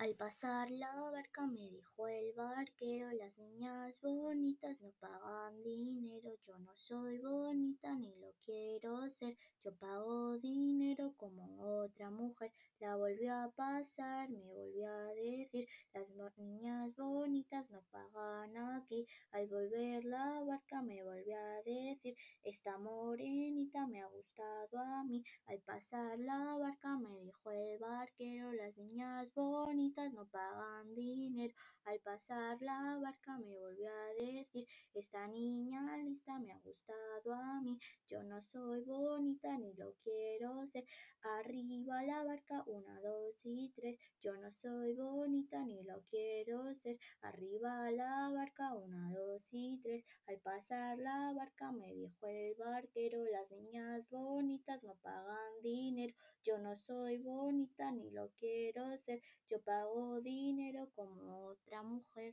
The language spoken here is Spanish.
Al pasar la barca me dijo el barquero, las niñas bonitas no pagan dinero, yo no soy bonita ni lo quiero ser, yo pago dinero como otra mujer. La volvió a pasar, me volvió a decir, las niñas bonitas no pagan aquí. Al volver la barca me volvió a decir, esta morenita me ha gustado a mí. Al pasar la barca me dijo el barquero, las niñas bonitas no pagan dinero. Al pasar la barca me volvió a decir, esta niña lista me ha gustado a mí. Yo no soy bonita ni lo quiero ser. Arriba la barca, 1, 2 y 3. Yo no soy bonita ni lo quiero ser. Arriba la barca, 1, 2 y 3. Al pasar la barca me dijo el barquero, las niñas bonitas no pagan dinero. Yo no soy bonita ni lo quiero ser. Yo pago dinero como otra mujer.